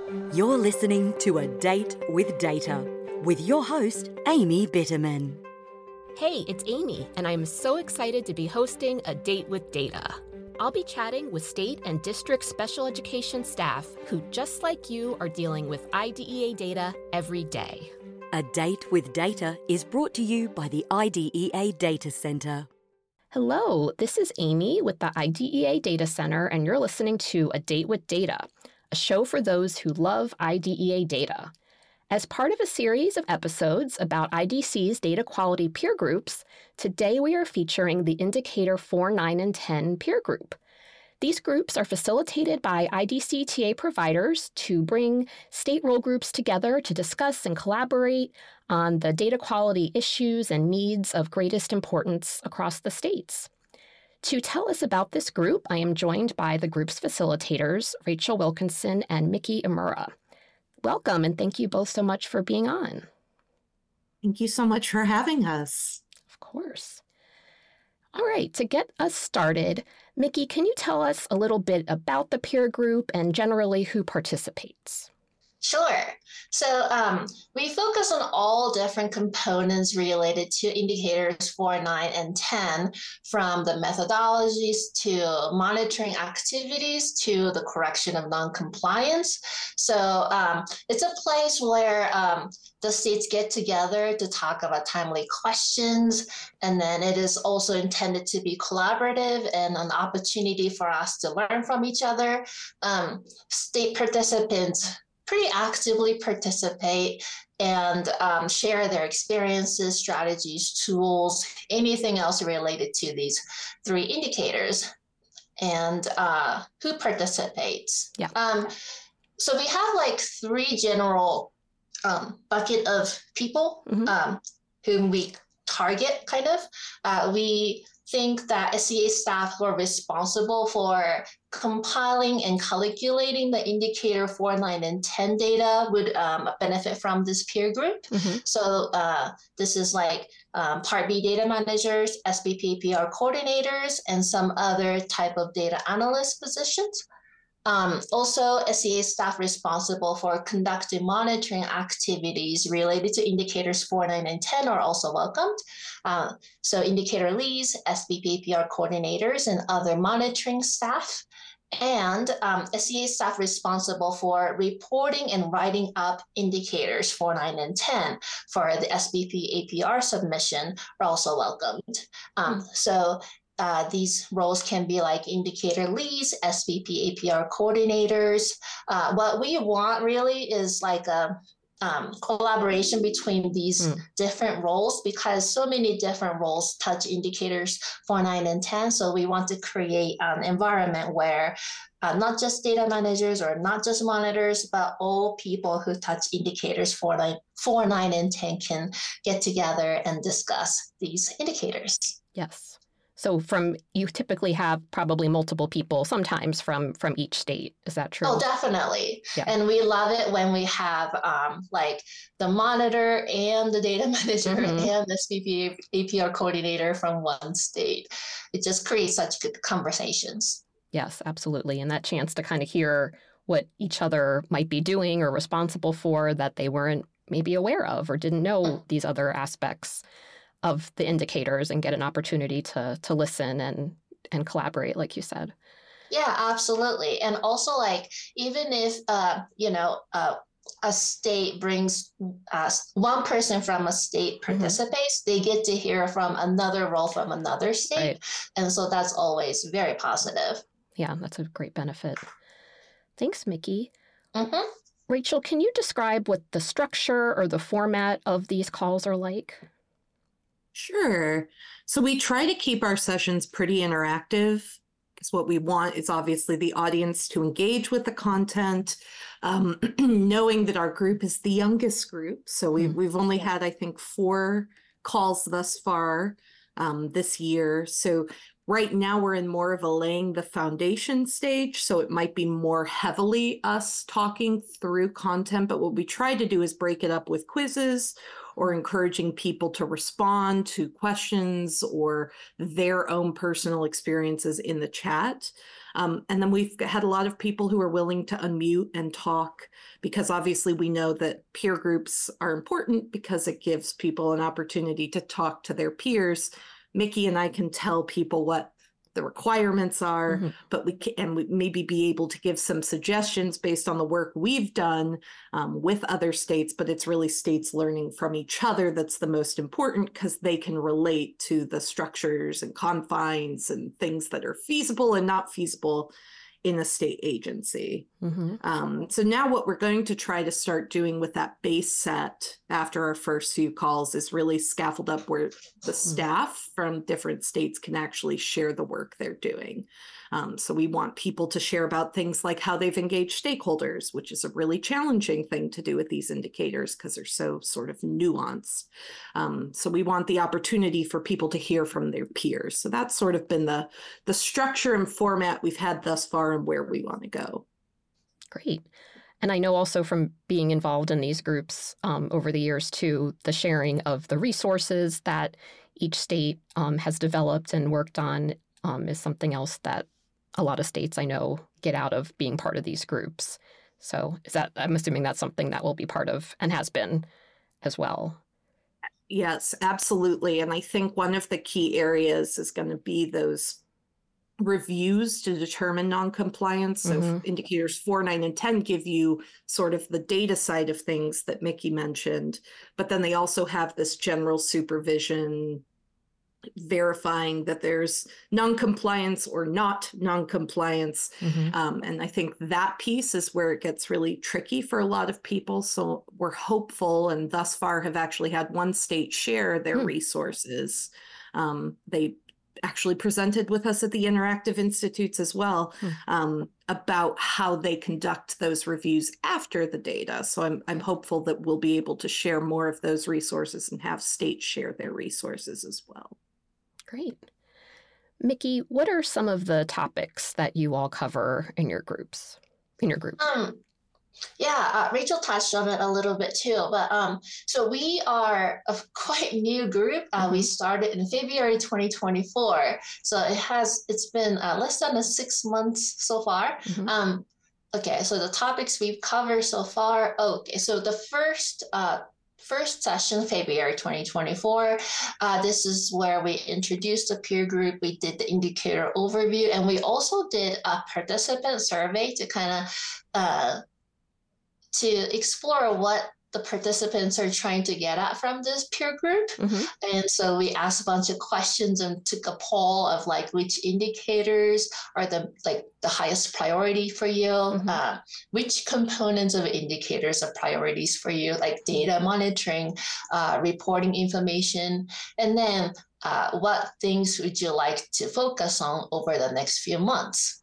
You're listening to A Date with Data with your host, Amy Bitterman. Hey, it's Amy, and I'm so excited to be hosting A Date with Data. I'll be chatting with state and district special education staff who, just like you, are dealing with IDEA data every day. A Date with Data is brought to you by the IDEA Data Center. Hello, this is Amy with the IDEA Data Center, and you're listening to A Date with Data, a show for those who love IDEA data. As part of a series of episodes about IDC's data quality peer groups, today we are featuring the Indicator 4, 9, and 10 peer group. These groups are facilitated by IDC TA providers to bring state role groups together to discuss and collaborate on the data quality issues and needs of greatest importance across the states. To tell us about this group, I am joined by the group's facilitators, Rachel Wilkinson and Miki Imura. Welcome, and thank you both so much for being on. Thank you so much for having us. Of course. All right, to get us started, Miki, can you tell us a little bit about the peer group and generally who participates? Sure. So we focus on all different components related to indicators 4, 9, and 10, from the methodologies to monitoring activities to the correction of non-compliance. So it's a place where the states get together to talk about timely questions, and then it is also intended to be collaborative and an opportunity for us to learn from each other. State participants pretty actively participate and share their experiences, strategies, tools, anything else related to these three indicators, and who participates. Yeah. So we have like three general bucket of people whom we target, kind of. We think that SCA staff who are responsible for compiling and calculating the indicator 4, 9, and 10 data would benefit from this peer group. So this is like Part B data managers, SBP APR coordinators, and some other type of data analyst positions. Also, SCA staff responsible for conducting monitoring activities related to indicators 4, 9, and 10 are also welcomed. So indicator leads, SBP APR coordinators, and other monitoring staff. And SCA staff responsible for reporting and writing up indicators 4, 9, and 10 for the SBP APR submission are also welcomed. So these roles can be like indicator leads, SBP APR coordinators. What we want really is like a collaboration between these different roles, because so many different roles touch indicators 4, 9, and 10. So we want to create an environment where not just data managers or not just monitors, but all people who touch indicators 4, 9, and 10 can get together and discuss these indicators. Yes. So you typically have probably multiple people, sometimes from each state. Is that true? Oh, definitely. Yeah. And we love it when we have like the monitor and the data manager and the SBP APR coordinator from one state. It just creates such good conversations. Yes, absolutely. And that chance to kind of hear what each other might be doing or responsible for that they weren't maybe aware of or didn't know these other aspects of the indicators, and get an opportunity to listen and collaborate, like you said. Yeah, absolutely. And also, like, even if, a state brings one person from a state participates, they get to hear from another role from another state. Right. And so that's always very positive. Yeah, that's a great benefit. Thanks, Miki. Rachel, can you describe what the structure or the format of these calls are like? Sure. So we try to keep our sessions pretty interactive, because what we want is obviously the audience to engage with the content, knowing that our group is the youngest group. So we've only had, I think, 4 calls thus far this year. So right now we're in more of a laying the foundation stage. So it might be more heavily us talking through content, but what we try to do is break it up with quizzes or encouraging people to respond to questions or their own personal experiences in the chat. And then we've had a lot of people who are willing to unmute and talk, because obviously we know that peer groups are important because it gives people an opportunity to talk to their peers. Mickey and I can tell people what the requirements are, but we maybe be able to give some suggestions based on the work we've done with other states, but it's really states learning from each other that's the most important, because they can relate to the structures and confines and things that are feasible and not feasible in a state agency. So now what we're going to try to start doing with that base set after our first few calls is really scaffold up where the staff from different states can actually share the work they're doing. So we want people to share about things like how they've engaged stakeholders, which is a really challenging thing to do with these indicators because they're so sort of nuanced. So we want the opportunity for people to hear from their peers. So that's sort of been the structure and format we've had thus far and where we want to go. Great. And I know also from being involved in these groups over the years too, the sharing of the resources that each state has developed and worked on is something else that a lot of states I know get out of being part of these groups. So I'm assuming that's something that will be part of and has been as well. Yes, absolutely. And I think one of the key areas is going to be those reviews to determine noncompliance. So indicators 4, 9, and 10 give you sort of the data side of things that Mickey mentioned, but then they also have this general supervision verifying that there's noncompliance or not noncompliance. And I think that piece is where it gets really tricky for a lot of people. So we're hopeful, and thus far have actually had one state share their resources. They actually presented with us at the Interactive Institutes as well about how they conduct those reviews after the data. So I'm hopeful that we'll be able to share more of those resources and have states share their resources as well. Great. Mickey, what are some of the topics that you all cover in your groups? Rachel touched on it a little bit too, but so we are a quite new group. We started in February 2024, so it's been less than 6 months so far. Okay, so the topics we've covered so far. Okay, so the first session, February 2024, this is where we introduced the peer group. We did the indicator overview, and we also did a participant survey to kind of to explore what the participants are trying to get at from this peer group. And so we asked a bunch of questions and took a poll of like which indicators are the highest priority for you, which components of indicators are priorities for you, like data monitoring, reporting information, and then what things would you like to focus on over the next few months.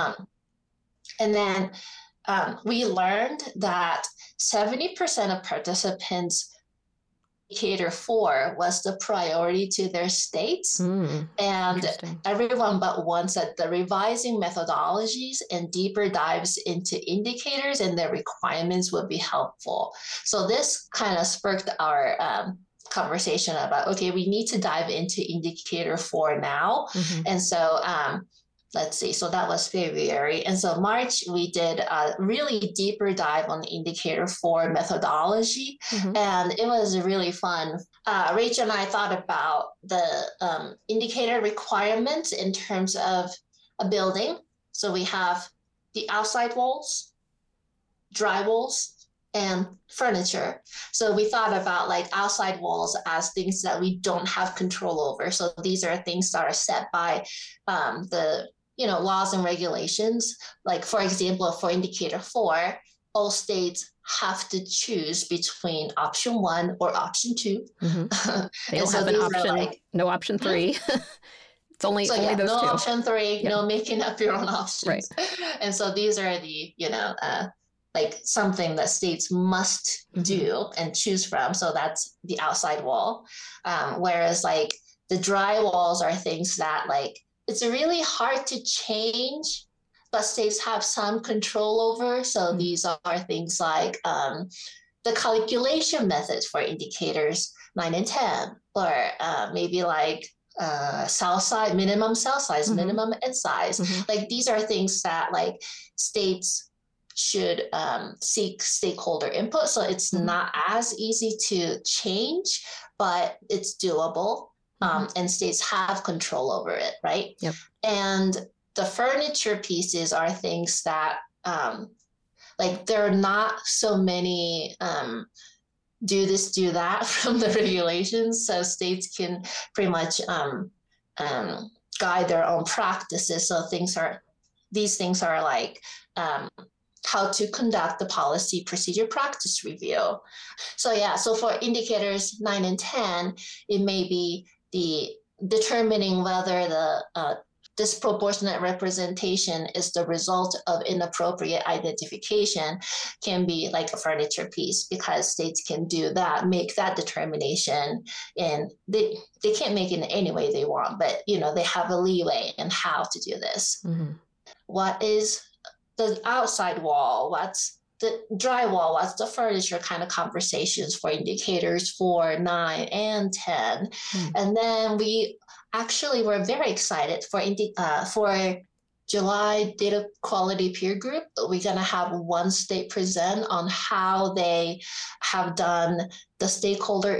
And then we learned that 70% of participants, indicator 4 was the priority to their states. And everyone but one said the revising methodologies and deeper dives into indicators and their requirements would be helpful. So this kind of sparked our conversation about, okay, we need to dive into indicator 4 now. And so let's see, so that was February. And so March, we did a really deeper dive on the indicator 4 methodology. And it was really fun. Rachel and I thought about the indicator requirements in terms of a building. So we have the outside walls, drywalls, and furniture. So we thought about like outside walls as things that we don't have control over. So these are things that are set by the laws and regulations. Like, for example, for indicator 4, all states have to choose between option 1 or option 2. They don't have an option, no option 3. It's only those no two. No option 3, no making up your own options. Right. And so these are the, like something that states must do and choose from. So that's the outside wall. Whereas like the dry walls are things that like, it's really hard to change, but states have some control over. So these are things like the calculation methods for indicators 9 and 10, or maybe like cell size, minimum cell size, minimum end size. Like these are things that like states should seek stakeholder input. So it's not as easy to change, but it's doable. And states have control over it, right? Yep. And the furniture pieces are things that like there are not so many do this, do that from the regulations. So states can pretty much guide their own practices. So these things are like how to conduct the policy procedure practice review. So yeah, so for indicators 9 and 10, it may be the determining whether the disproportionate representation is the result of inappropriate identification can be like a furniture piece, because states can do that, make that determination, and they can't make it in any way they want, but they have a leeway in how to do this. What is the outside wall? What's the drywall? What's the furniture? Kind of conversations for indicators 4, 9, and 10. And then we actually were very excited for July data quality peer group. We're going to have one state present on how they have done the stakeholder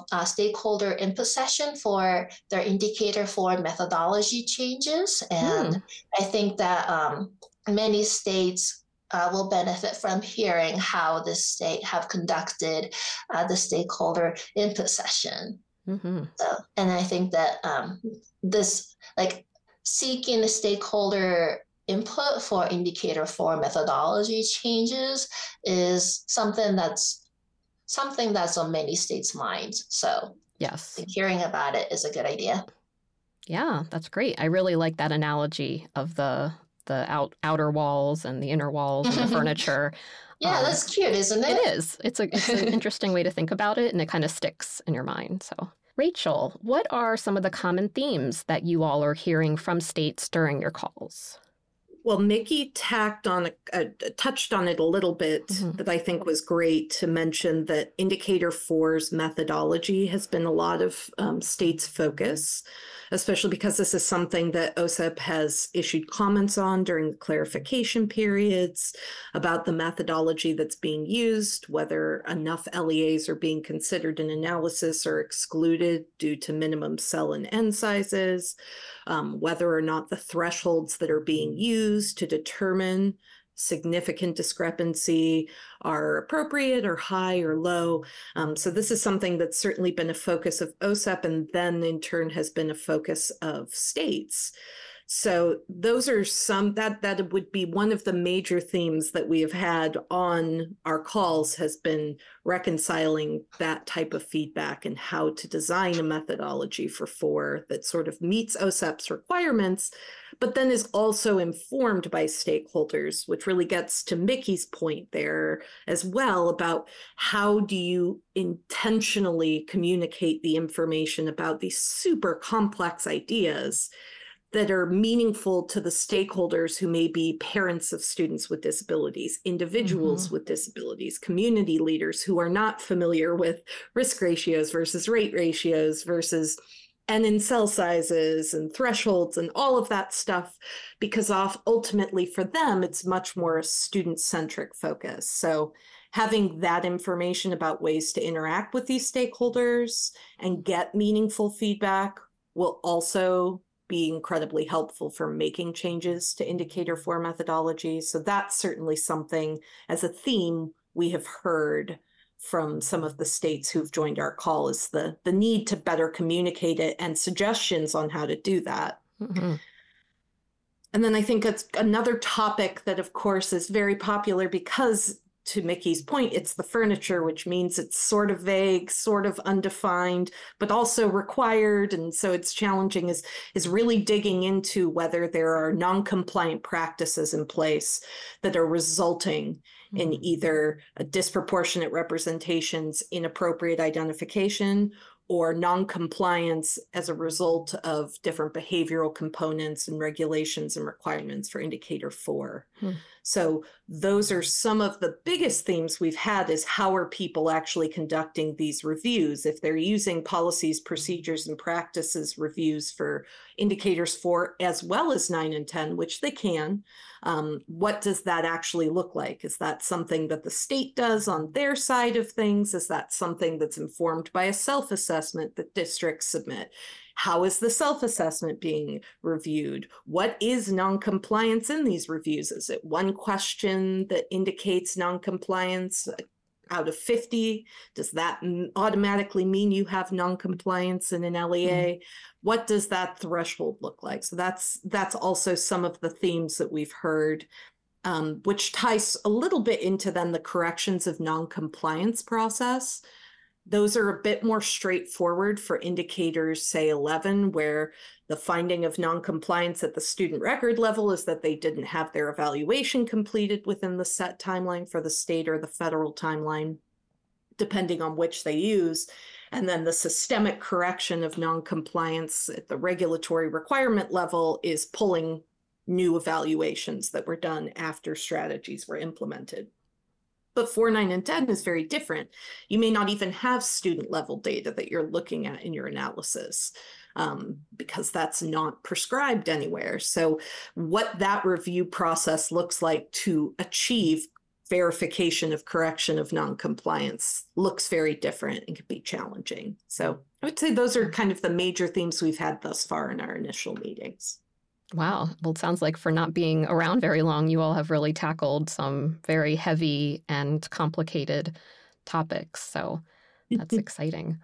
input session for their indicator 4 methodology changes. And I think that many states will benefit from hearing how the state have conducted the stakeholder input session. So, and I think that this, like seeking the stakeholder input for indicator 4 methodology changes, is something that's on many states' minds. So yes, hearing about it is a good idea. Yeah, that's great. I really like that analogy of the outer walls and the inner walls and the furniture. Yeah, that's cute, isn't it? It is. It's an interesting way to think about it, and it kind of sticks in your mind. So, Rachel, what are some of the common themes that you all are hearing from states during your calls? Well, Mickey touched on it a little bit, that I think was great to mention, that Indicator 4's methodology has been a lot of states' focus, especially because this is something that OSEP has issued comments on during the clarification periods about the methodology that's being used, whether enough LEAs are being considered in analysis or excluded due to minimum cell and end sizes, whether or not the thresholds that are being used to determine significant discrepancy are appropriate or high or low. So this is something that's certainly been a focus of OSEP, and then in turn has been a focus of states. So those are some, that would be one of the major themes that we have had on our calls, has been reconciling that type of feedback and how to design a methodology for 4 that sort of meets OSEP's requirements, but then is also informed by stakeholders, which really gets to Mickey's point there as well about how do you intentionally communicate the information about these super complex ideas that are meaningful to the stakeholders who may be parents of students with disabilities, individuals with disabilities, community leaders who are not familiar with risk ratios versus rate ratios versus N in cell sizes and thresholds and all of that stuff, because ultimately for them, it's much more a student-centric focus. So having that information about ways to interact with these stakeholders and get meaningful feedback will also be incredibly helpful for making changes to Indicator 4 methodology. So that's certainly something as a theme we have heard from some of the states who've joined our call, is the need to better communicate it and suggestions on how to do that. And then I think it's another topic that, of course, is very popular because, to Mickey's point, it's the furniture, which means it's sort of vague, sort of undefined, but also required. And so it's challenging, is really digging into whether there are non-compliant practices in place that are resulting in either a disproportionate representations, inappropriate identification, or non-compliance as a result of different behavioral components and regulations and requirements for Indicator 4. So those are some of the biggest themes we've had, is how are people actually conducting these reviews? If they're using policies, procedures, and practices reviews for indicators 4 as well as 9 and 10, which they can, what does that actually look like? Is that something that the state does on their side of things? Is that something that's informed by a self-assessment that districts submit? How is the self-assessment being reviewed? What is noncompliance in these reviews? Is it one question that indicates noncompliance out of 50? Does that automatically mean you have noncompliance in an LEA? What does that threshold look like? So that's also some of the themes that we've heard, which ties a little bit into then the corrections of noncompliance process. Those are a bit more straightforward for indicators, say 11, where the finding of noncompliance at the student record level is that they didn't have their evaluation completed within the set timeline for the state or the federal timeline, depending on which they use. And then the systemic correction of noncompliance at the regulatory requirement level is pulling new evaluations that were done after strategies were implemented. But 4, 9, and 10 is very different. You may not even have student level data that you're looking at in your analysis, because that's not prescribed anywhere. So what that review process looks like to achieve verification of correction of noncompliance looks very different and can be challenging. So I would say those are kind of the major themes we've had thus far in our initial meetings. Wow. Well, it sounds like for not being around very long, you all have really tackled some very heavy and complicated topics. So that's exciting.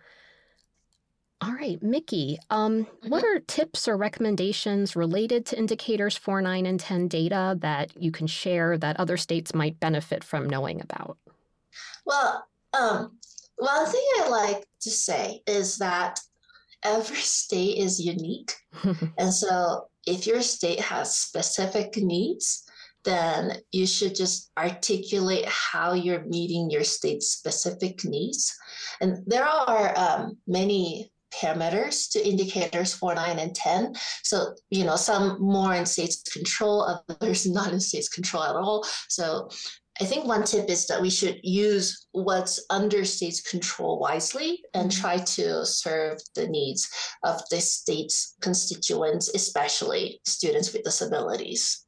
All right, Mickey, what are tips or recommendations related to indicators 4, 9, and 10 data that you can share that other states might benefit from knowing about? Well, one thing I like to say is that every state is unique. And so if your state has specific needs, then you should just articulate how you're meeting your state's specific needs. And there are many parameters to indicators 4, 9, and 10. So, some more in state's control, others not in state's control at all. So I think one tip is that we should use what's under state's control wisely and try to serve the needs of the state's constituents, especially students with disabilities.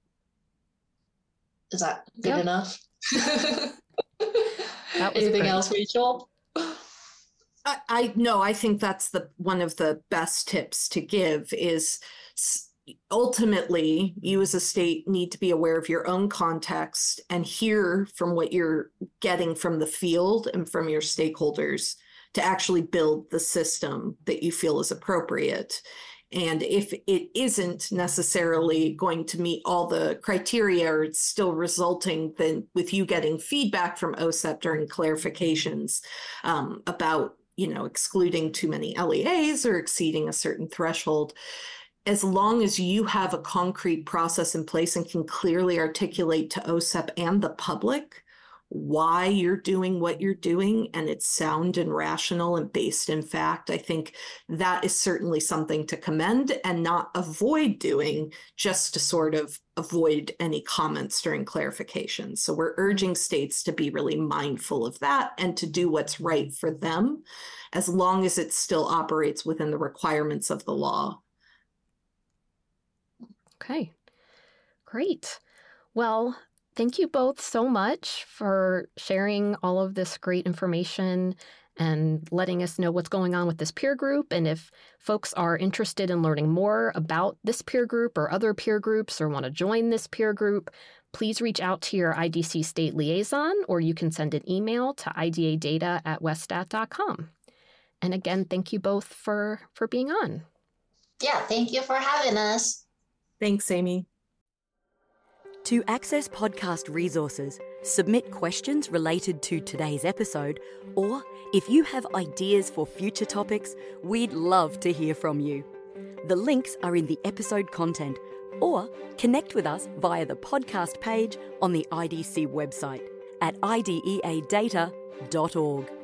Is that good enough? Anything else, Rachel? I think that's one of the best tips to give is ultimately, you as a state need to be aware of your own context and hear from what you're getting from the field and from your stakeholders to actually build the system that you feel is appropriate. And if it isn't necessarily going to meet all the criteria, or it's still resulting then with you getting feedback from OSEP during clarifications about, excluding too many LEAs or exceeding a certain threshold, as long as you have a concrete process in place and can clearly articulate to OSEP and the public why you're doing what you're doing, and it's sound and rational and based in fact, I think that is certainly something to commend and not avoid doing just to sort of avoid any comments during clarification. So we're urging states to be really mindful of that and to do what's right for them, as long as it still operates within the requirements of the law. Okay, great. Well, thank you both so much for sharing all of this great information and letting us know what's going on with this peer group. And if folks are interested in learning more about this peer group or other peer groups or want to join this peer group, please reach out to your IDC state liaison, or you can send an email to idadata@westat.com. And again, thank you both for being on. Yeah, thank you for having us. Thanks, Amy. To access podcast resources, submit questions related to today's episode, or if you have ideas for future topics, we'd love to hear from you. The links are in the episode content, or connect with us via the podcast page on the IDC website at ideadata.org.